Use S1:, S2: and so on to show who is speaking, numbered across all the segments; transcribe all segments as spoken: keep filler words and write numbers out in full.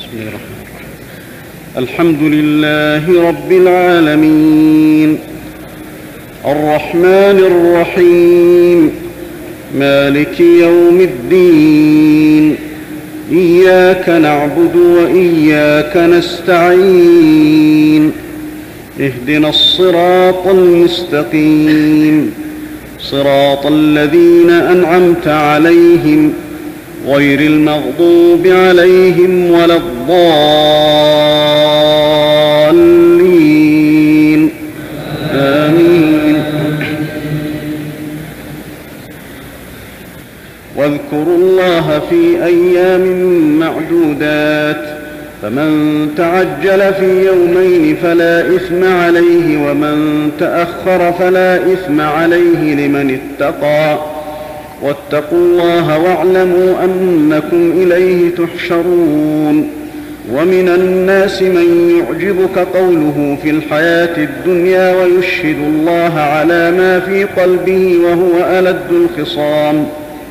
S1: بسم الله الرحمن الرحيم. الحمد لله رب العالمين الرحمن الرحيم مالك يوم الدين إياك نعبد وإياك نستعين اهدنا الصراط المستقيم صراط الذين أنعمت عليهم غير المغضوب عليهم ولا الضالين آمين. واذكروا الله في أيام معدودات فمن تعجل في يومين فلا إثم عليه ومن تأخر فلا إثم عليه لمن اتقى واتقوا الله واعلموا أنكم إليه تحشرون. ومن الناس من يعجبك قوله في الحياة الدنيا ويشهد الله على ما في قلبه وهو ألد الخصام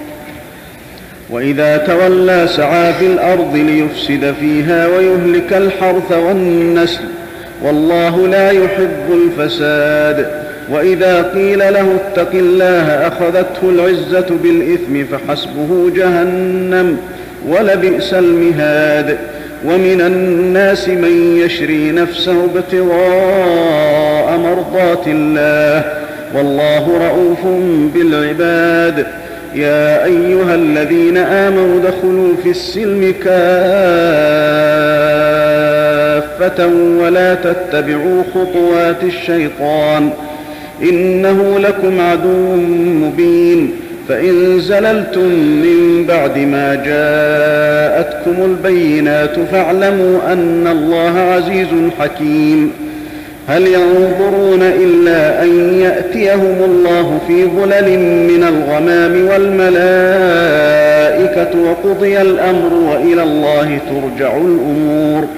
S1: وإذا تولى سعى في الأرض ليفسد فيها ويهلك الحرث والنسل والله لا يحب الفساد. وإذا قيل له اتق الله أخذته العزة بالإثم فحسبه جهنم ولبئس المهاد. ومن الناس من يشري نفسه ابتغاء مرضات الله والله رءوف بالعباد. يا أيها الذين آمنوا ادخلوا في السلم كافة ولا تتبعوا خطوات الشيطان إنه لكم عدو مبين. فإن زللتم من بعد ما جاءتكم البينات فاعلموا أن الله عزيز حكيم. هل ينظرون إلا أن يأتيهم الله في ظلل من الغمام والملائكة وقضي الأمر وإلى الله ترجع الأمور.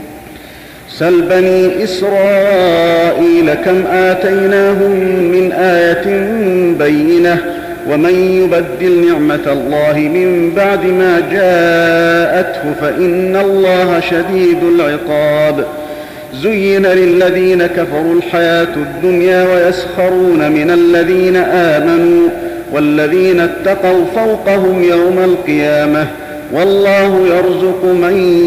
S1: سل بني إسرائيل كم آتيناهم من آية بينة ومن يبدل نعمة الله من بعد ما جاءته فإن الله شديد العقاب. زين للذين كفروا الحياة الدنيا ويسخرون من الذين آمنوا والذين اتقوا فوقهم يوم القيامة والله يرزق من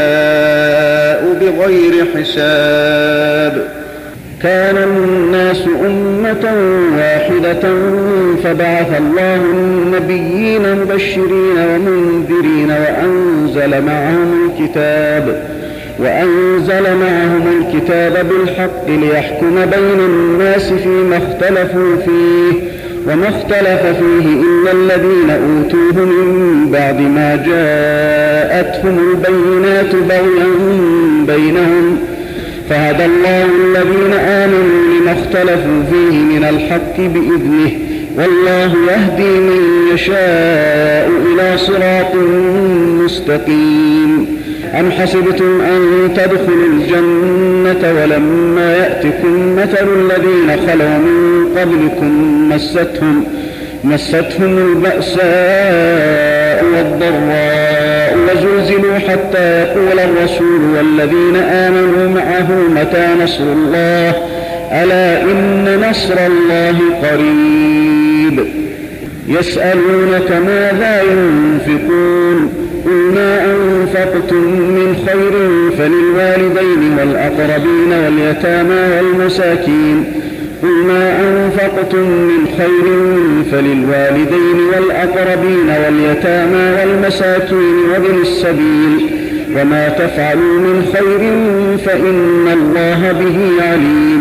S1: يشاء بغير حساب. كان الناس أمة واحدة فبعث الله النبيين مبشرين ومنذرين وأنزل معهم الكتاب وأنزل معهم الكتاب بالحق ليحكم بين الناس فيما اختلفوا فيه وما اختلف فيه إلا الذين أوتوه من بعد ما جاءتهم البينات بغيا بينهم فهدى الله الذين آمنوا لما اختلفوا فيه من الحق بإذنه والله يهدي من يشاء إلى صراط مستقيم. أم حسبتم أن تدخلوا الجنة ولما يأتكم مثل الذين خلوا من قبلكم مستهم, مستهم البأساء والضراء وزلزلوا حتى يقول الرسول والذين آمنوا معه متى نصر الله ألا إن نصر الله قريب. يسألونك ماذا ينفقون قل ما أنفقتم من خير فللوالدين والأقربين واليتامى والمساكين قل ما أنفقتم من خير فللوالدين والأقربين واليتامى والمساكين وابن السبيل وما تفعلوا من خير فإن الله به عليم.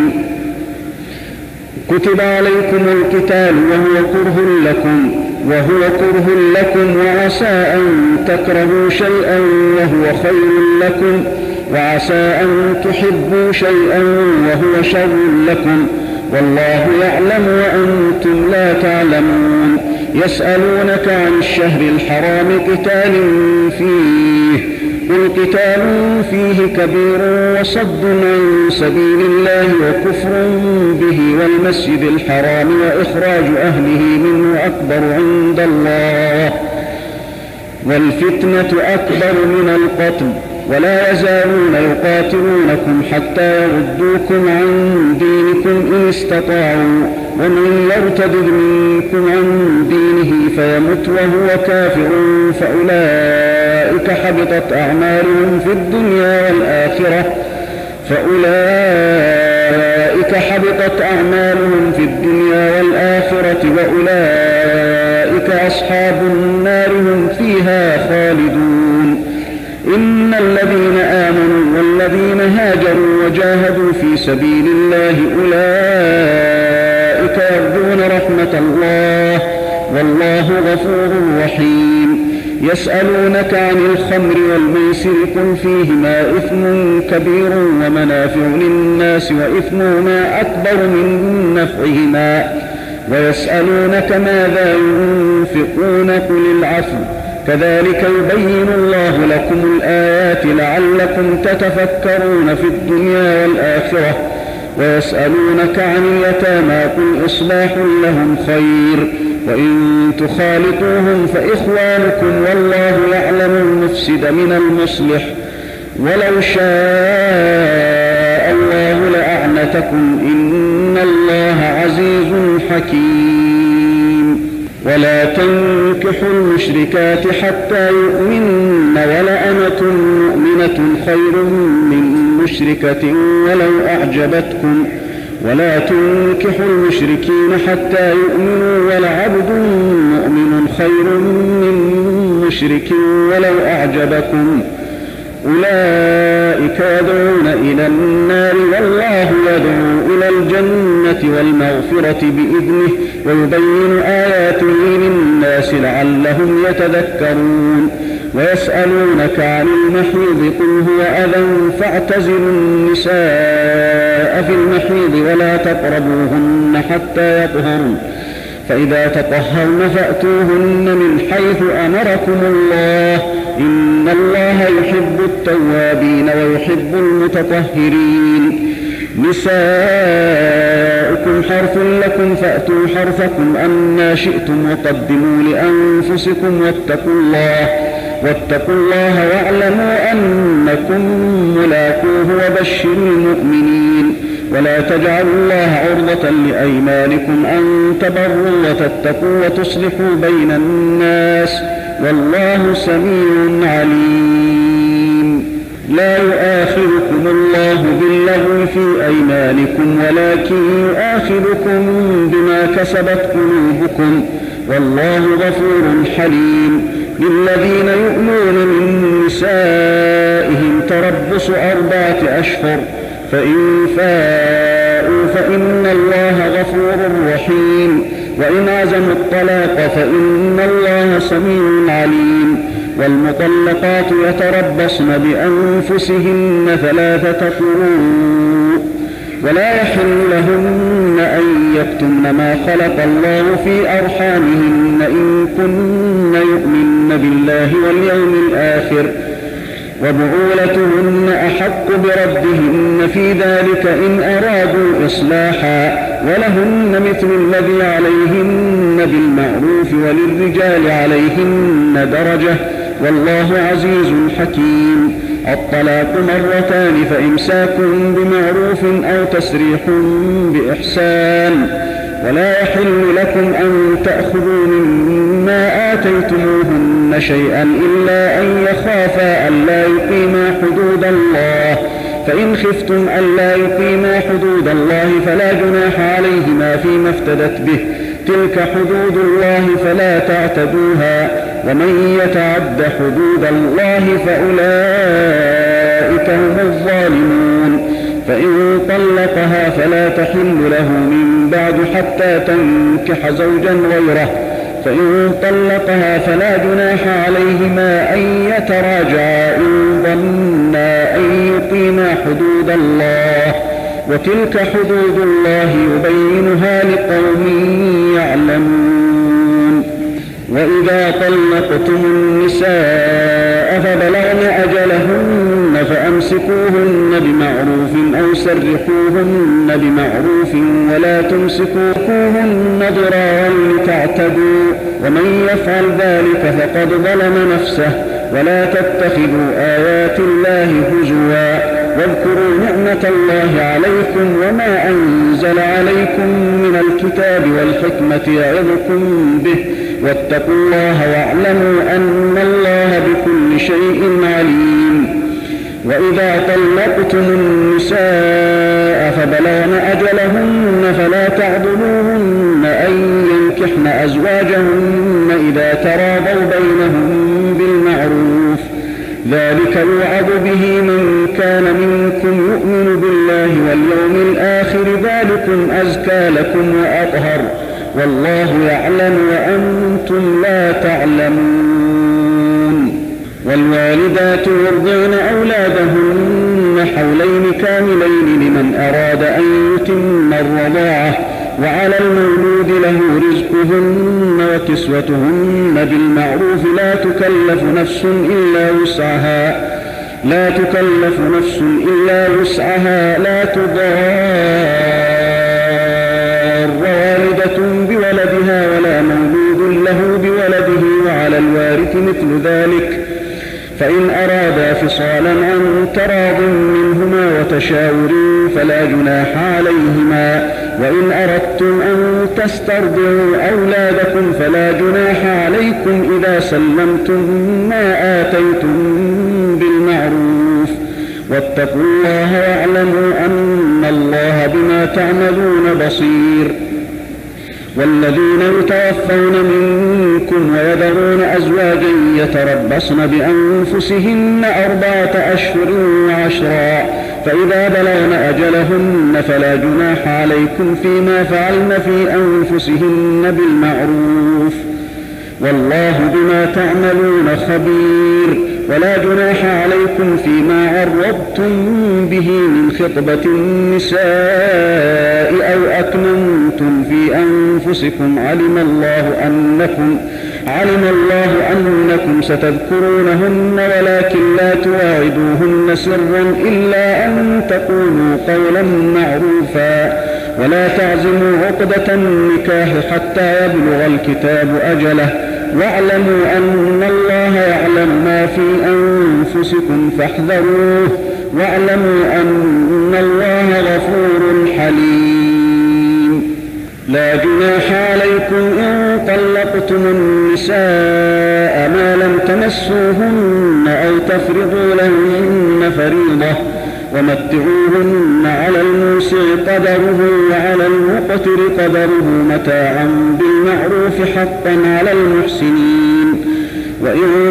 S1: كتب عليكم القتال وهو كره لكم وهو كره لكم وعسى أن تكرهوا شيئا وهو خير لكم وعسى أن تحبوا شيئا وهو شر لكم والله يعلم وأنتم لا تعلمون. يسألونك عن الشهر الحرام قتال فيه قل قتال فيه كبير وصد عن سبيل الله وكفر به والمسجد الحرام وإخراج أهله منه أكبر عند الله والفتنة أكبر من القتل ولا يزالون يقاتلونكم حتى يردوكم عن دينكم إن استطاعوا ومن يرتد منكم عن دينه فيمت وهو كافر فأولئك حبطت أعمالهم في الدنيا والآخرة فأولئك حبطت أعمالهم في الدنيا والآخرة وأولئك أصحاب النار هم فيها خالدون. إن الذين آمنوا والذين هاجروا وجاهدوا في سبيل الله أولئك يرجون رحمة الله والله غفور رحيم. يسألونك عن الخمر والميسر قل فيهما إثم كبير ومنافع للناس وإثمهما أكبر من نفعهما ويسألونك ماذا ينفقون قل العفو كذلك يبين الله لكم الآيات لعلكم تتفكرون في الدنيا والآخرة. ويسألونك عن اليتامى قل إصلاح لهم خير وإن تخالطوهم فإخوانكم والله يعلم المفسد من المصلح ولو شاء الله لأعنتكم إن الله عزيز حكيم. ولا تنكحوا المشركات حتى يؤمن ولأمة مؤمنة خير من مشركة ولو أعجبتكم ولا تنكحوا المشركين حتى يؤمنوا ولعبد مؤمن خير من مشرك ولو أعجبكم أولئك يدعون إلى النار والله يدعو إلى الجنة والمغفرة بإذنه ويبين آياته للناس لعلهم يتذكرون. ويسألونك عن المحيض قل هو أذى فاعتزلوا النساء في المحيض ولا تقربوهن حتى يطهرن فإذا تطهرن فأتوهن من حيث أمركم الله إن الله يحب التوابين ويحب المتطهرين. نساؤكم حرث لكم فأتوا حرثكم أنى شئتم وقدموا لأنفسكم واتقوا الله واتقوا الله واعلموا أنكم ملاقوه وبشروا المؤمنين. ولا تجعلوا الله عرضة لأيمانكم أن تبروا وتتقوا وتصلحوا بين الناس والله سميع عليم. لا يؤاخذكم الله باللغو في أيمانكم ولكن يؤاخذكم بما كسبت قلوبكم والله غفور حليم. للذين يؤمنون من نسائهم تربص أربعة أشهر فإن فاءوا فإن الله غفور رحيم وإن عزموا الطلاق فإن الله سميع عليم. والمطلقات يتربصن بأنفسهن ثلاثة قروء ولا يحل لهن أن يكتمن ما خلق الله في أرحامهن إن كن يؤمن بالله واليوم الآخر وبعولتهن أحق بردهن في ذلك إن أرادوا إصلاحا ولهن مثل الذي عليهن بالمعروف وللرجال عليهن درجة والله عزيز حكيم. الطلاق مرتان فإمساك بمعروف أو تسريح بإحسان. ولا يحل لكم أن تأخذوا مما آتيتموهن شيئا إلا أن يخافا ألا يقيما حدود الله فإن خفتم ألا يقيما حدود الله فلا جناح عليهما فيما افتدت به تلك حدود الله فلا تعتدوها ومن يتعد حدود الله فأولئك هم الظالمون. فإن طلقها فلا تحل له من بعد حتى تنكح زوجا غيره فإن طلقها فلا جناح عليهما أن يتراجعا إن ظنا أن يقيما حدود الله وتلك حدود الله يبينها لقوم يعلمون. وإذا طلقتم النساء فبلغن أجلهن فأمسكوهن بمعروف أو سرحوهن بمعروف ولا تمسكوهن ضرارا لتعتدوا ومن يفعل ذلك فقد ظلم نفسه. ولا تتخذوا آيات الله الكتاب والحكمة يعظكم به واتقوا الله واعلموا أن الله بكل شيء عليم. وإذا طلقتم النساء فبلغن أجلهن فلا تعضلوهن أن ينكحن أزواجهن إذا تراضوا بينهم بالمعروف، ذلك يوعظ به من كان منكم يؤمن بالله واليوم الآخر، ذلكم أزكى لكم وأطهر، والله يعلم وأنتم لا تعلمون. والوالدات يرضعن أولادهن حولين كاملين لمن أراد أن يتم الرضاعة، وعلى المولود له رزقهن وكسوتهن بالمعروف، لا تكلف نفس إلا وسعها لا تكلف نفس إلا وسعها لا تضار والدة بولدها ولا مولود له بولده، وعلى الوارث مثل ذلك، فإن أرادا فصالا عن تراض منهما وتشاور فلا جناح عليهما، وإن أردتم أن تسترضعوا أولادكم فلا جناح عليكم إذا سلمتم ما آتيتم بالمعروف، واتقوا الله واعلموا أن الله بما تعملون بصير. والذين يتوفون منكم ويذرون أزواجا يتربصن بأنفسهن أربعة أشهر وعشرا، فإذا بلغن أجلهن فلا جناح عليكم فيما فعلن في أنفسهن بالمعروف، والله بما تعملون خبير. ولا جناح عليكم فيما عرضتم به من خطبة النساء أو أكننتم في أنفسكم، علم الله أنكم علم الله أنكم ستذكرونهن ولكن لا تواعدوهن سرا إلا أن تقولوا قولا معروفا، ولا تعزموا عقدة النكاح حتى يبلغ الكتاب أجله، واعلموا أن الله يعلم ما في أنفسكم فاحذروه، واعلموا أن الله غفور حليم. لا جناح عليكم إن طلقتم النساء ما لم تمسوهن أو تفرضوا لهن فريضة، ومتعوهن على الموسع قدره وعلى المقتر قدره متاعا بالمعروف حقا على المحسنين. وإن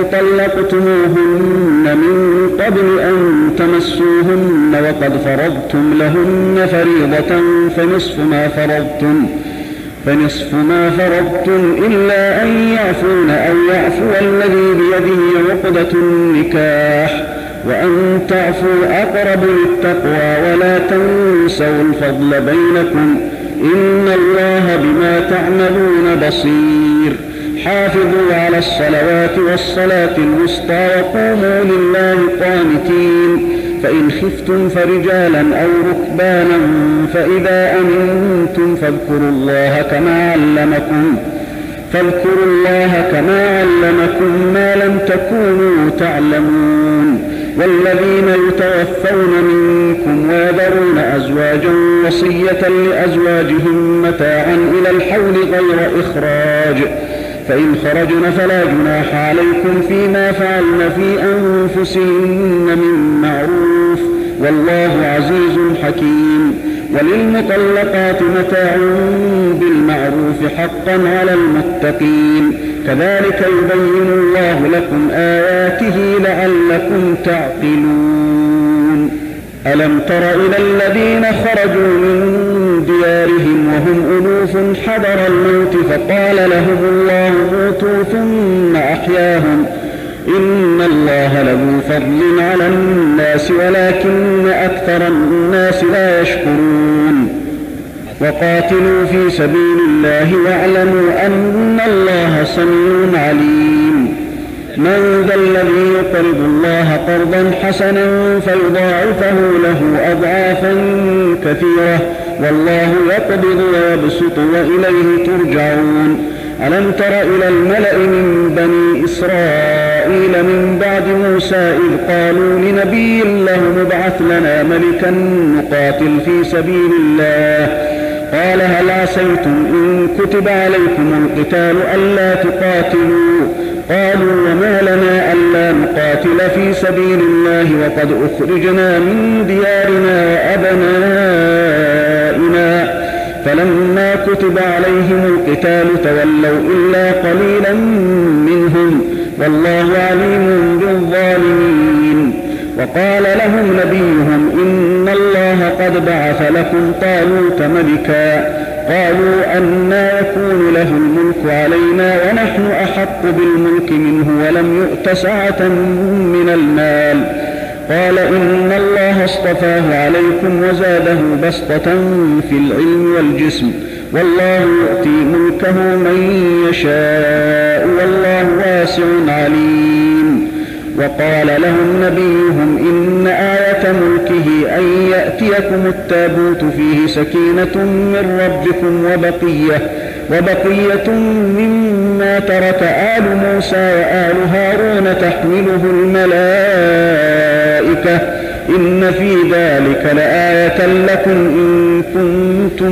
S1: طلقتموهن من قبل أن تمسوهن وقد فرضتم لهن فريضة فنصف ما فرضتم فنصف ما فرضتم إلا أن يعفون أو يعفو الذي بيده عقدة النكاح، وأن تعفوا أقرب للتقوى، ولا تنسوا الفضل بينكم، إن الله بما تعملون بصير. حافظوا على الصلوات والصلاة الوسطى وقوموا لله قانتين، فإن خفتم فرجالا أو ركبانا فإذا أمنتم فاذكروا الله كما علمكم فاذكروا الله كما علمكم ما لم تكونوا تعلمون. والذين يتوفون منكم ويذرون أزواجا وصية لأزواجهم متاعا إلى الحول غير إخراج، فإن خرجن فلا جناح عليكم فيما فعلن في أنفسهن من معروف، والله عزيز حكيم. وللمطلقات متاع بالمعروف حقا على المتقين، كذلك يبين الله لكم آياته لعلكم تعقلون. ألم تر إلى الذين خرجوا من ديارهم وهم ألوف حذر الموت فقال لهم الله موتوا ثم أحياهم، إن الله لذو فضل على الناس ولكن أكثر الناس لا يشكرون. وقاتلوا في سبيل الله واعلموا أن الله سميع عليم. من ذا الذي يقرض الله قرضا حسنا فيضاعفه له أضعافا كثيرة، والله يقبض ويبسط وإليه ترجعون. ألم تر إلى الملأ من بني إسرائيل من بعد موسى إذ قالوا لنبي له ابعث لنا ملكا نقاتل في سبيل الله قال هل عسيتم إن كتب عليكم القتال ألا تقاتلوا؟ قالوا وما لنا ألا نقاتل في سبيل الله وقد أخرجنا من ديارنا وأبنائنا. فلما كتب عليهم القتال تولوا إلا قليلا منهم والله عليم بالظالمين. وقال لهم نبيهم إن الله قد بعث لكم طالوت ملكا. قالوا أنى يكون له الملك علينا ونحن أحق بالملك منه ولم يؤت سعة من المال. قال إن الله اصطفاه عليكم وزاده بسطة في العلم والجسم والله يؤتي ملكه من يشاء والله واسع عليم. وقال لهم نبيهم إن آية ملكه أن يأتيكم التابوت فيه سكينة من ربكم وبقية, وبقية مما ترك آل موسى وآل هارون تحمله الملائكة إن في ذلك لآية لكم إن كنتم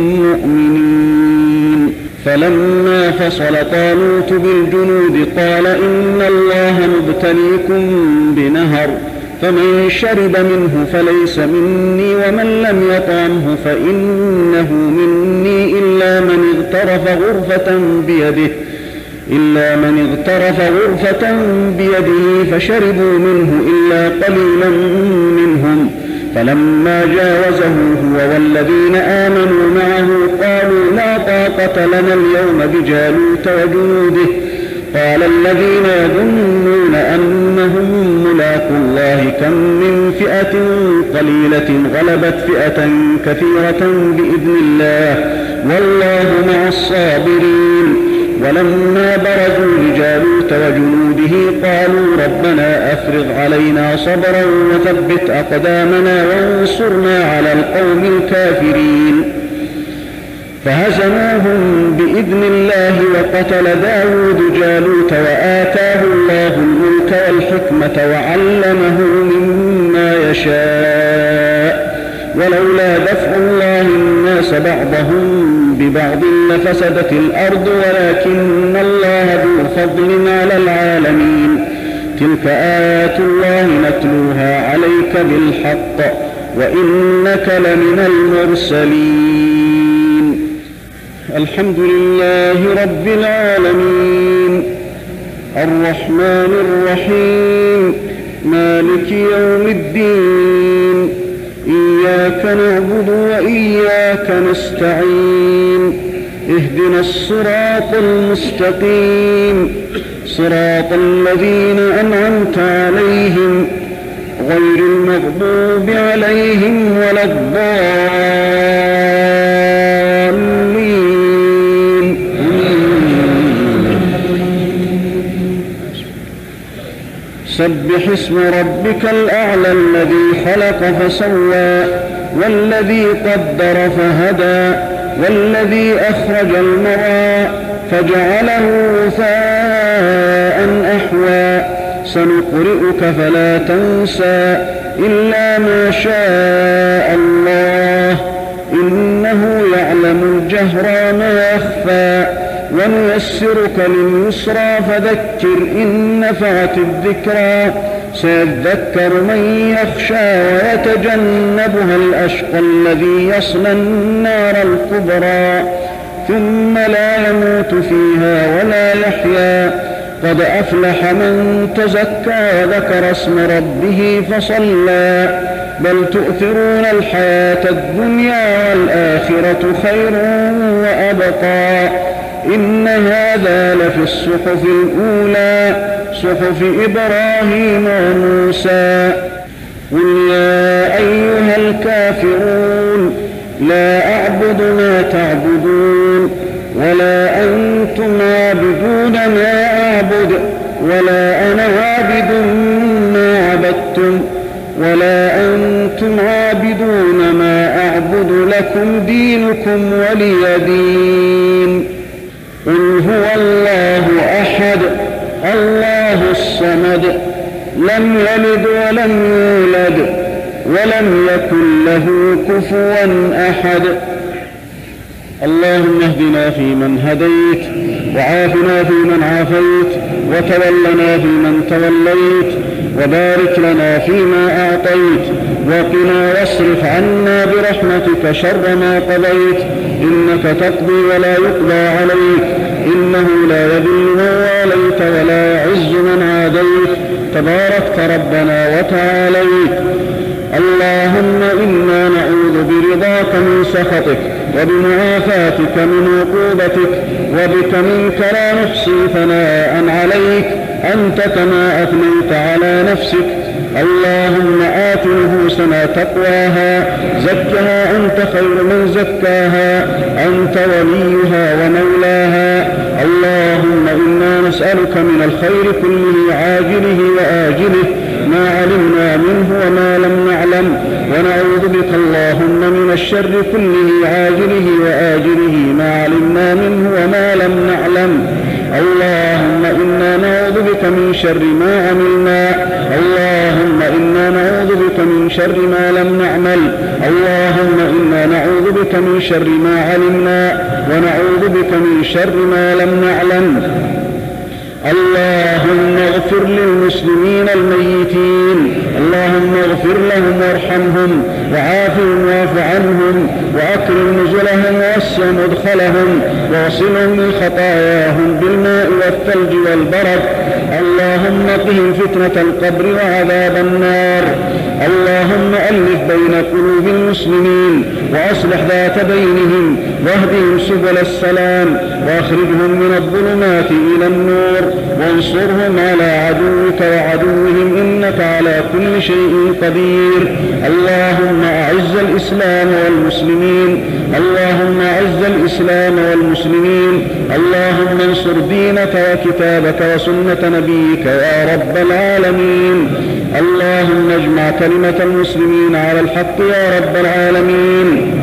S1: مؤمنين. فلما فصل طالوت بالجنود قال إن الله مبتليكم بنهر فمن شرب منه فليس مني ومن لم يطعمه فإنه مني إلا من اغترف غرفة بيده إلا من اغترف غرفة بيده فشربوا منه إلا قليلا منهم. فلما جاوزه هو والذين آمنوا معه قالوا لا طاقة لنا اليوم بجالوت وجنوده. قال الذين يظنون أنهم ملاقو الله كم من فئة قليلة غلبت فئة كثيرة بإذن الله والله مع الصابرين. ولما برزوا لجالوت وجنوده قالوا ربنا أفرغ علينا صبرا وثبت أقدامنا وانصرنا على القوم الكافرين. فهزموهم بإذن الله وقتل داود جالوت وآتاه الله الملك والحكمة وعلمه مما يشاء. ولولا دفع الله الناس بعضهم ببعض لفسدت الأرض ولكن الله ذو فضل على العالمين. تلك آيات الله نتلوها عليك بالحق وإنك لمن المرسلين. الحمد لله رب العالمين الرحمن الرحيم مالك يوم الدين إياك نعبد وإياك نستعين اهدنا الصراط المستقيم صراط الذين أنعمت عليهم غير المغضوب عليهم ولا الضالين. سبح اسم ربك الأعلى الذي خلق فسوى والذي قدر فهدى والذي أخرج المرعى فجعله غثاء أحوى. سنقرئك فلا تنسى إلا ما شاء الله إنه يعلم الجهر ما يخفى. ونيسرك لليسرى فذكر إن نفعت الذكرى. سيذكر من يخشى ويتجنبها الأشقى الذي يصلى النار الكبرى ثم لا يموت فيها ولا يحيا. قد أفلح من تزكى وذكر اسم ربه فصلى. بل تؤثرون الحياة الدنيا والآخرة خير وأبقى. إن هذا لفي الصحف الأولى صحف إبراهيم وموسى. قل يا أيها الكافرون لا أعبد ما تعبدون ولا أنتم عابدون ما أعبد ولا أنا عابد ما عبدتم ولا أنتم عابدون ما أعبد لكم دينكم ولي دين. قل هو الله أحد الله الصمد لم يلد ولم يولد ولم يكن له كفوا أحد. اللهم اهدنا فيمن هديت، وعافنا فيمن عافيت، وتولنا فيمن توليت، وبارك لنا فيما أعطيت، وقنا واصرف عنا برحمتك شر ما قضيت، إنك تقضي ولا يقضى عليك، إنه لا يذل من واليت ولا يعز من عاديت، تباركت ربنا وتعاليت. اللهم إنا نعوذ برضاك من سخطك، وبمعافاتك من عقوبتك، وبك منك لا نحصي ثناء عليك أنت كما أثنيت على نفسك. اللهم آت نفوسنا تقواها، زكها أنت خير من زكاها، أنت وليها ومولاها. اللهم إنا نسألك من الخير كله عاجله وآجله ما علمنا منه وما لم نعلم، ونعوذ بك اللهم من الشر كله عاجله وآجله ما علمنا منه وما لم نعلم. اللهم إنا نعوذ بك من شر ما عملنا، اللهم إنا نعوذ بك من شر ما لم نعمل، اللهم إنا نعوذ بك من شر ما علمنا، ونعوذ بك من شر ما لم نعلم. اللهم اغفر للمسلمين الميتين، اللهم اغفر لهم وارحمهم وعافهم واعف عنهم وأكرم نزلهم ووسع مدخلهم واغسلهم من خطاياهم بالماء والثلج والبرد. اللهم قهم فتنة القبر وعذاب النار. اللهم ألف بين قلوب المسلمين وأصلح ذات بينهم واهدهم سبل السلام واخرجهم من الظلمات إلى النور وانصرهم على عدوك وعدوهم إنك على كل شيء قدير. اللهم أعز الإسلام والمسلمين، اللهم أعز الإسلام والمسلمين، اللهم انصر دينك وكتابك وسنة نبيك يا رب العالمين. اللهم اجمع كلمة المسلمين على الحق يا رب العالمين.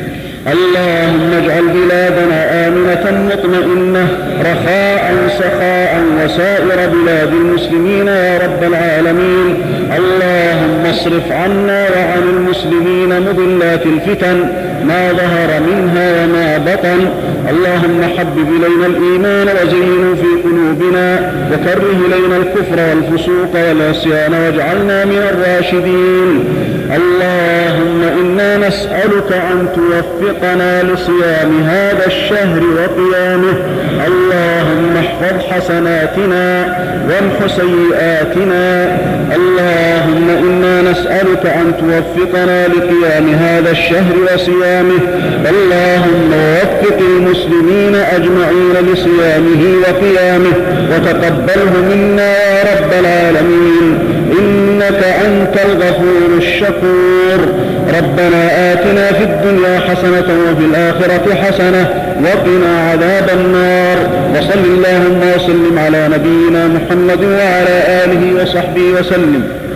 S1: اللهم اجعل بلادنا آمنة مطمئنة رخاء سخاء وسائر بلاد المسلمين يا رب العالمين. اللهم اصرف عنا وعن المسلمين مضلات الفتن ما ظهر منها وما بطن. اللهم حبب إلينا الإيمان وزينه في قلوبنا وكره إلينا الكفر والفسوق والعصيان واجعلنا من الراشدين. اللهم إنا نسألك أن توفقنا لصيام هذا الشهر وقيامه. اللهم احفظ حسناتنا وامح سيئاتنا. اللهم إنا نسألك أن توفقنا لقيام هذا الشهر وصيامه. اللهم وفق المسلمين أجمعين لصيامه وقيامه وتقبله منا يا رب العالمين، إنك أنت الغفور الشكور. ربنا آتنا في الدنيا حسنة وفي الآخرة حسنة وقنا عذاب النار. وصل اللهم وسلم على نبينا محمد وعلى آله وصحبه وسلم.